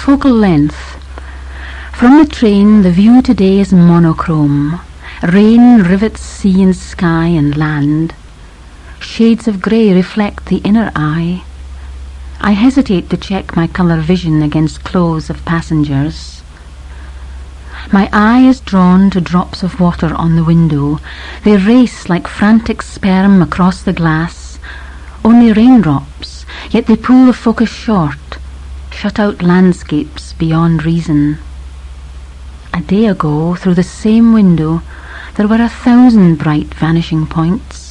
focal length. From the train, the view today is monochrome. Rain rivets sea and sky and land. Shades of grey reflect the inner eye. I hesitate to check my colour vision against clothes of passengers. My eye is drawn to drops of water on the window. They race like frantic sperm across the glass. Only raindrops, yet they pull the focus short, shut out landscapes beyond reason. A day ago, through the same window, there were 1,000 bright vanishing points.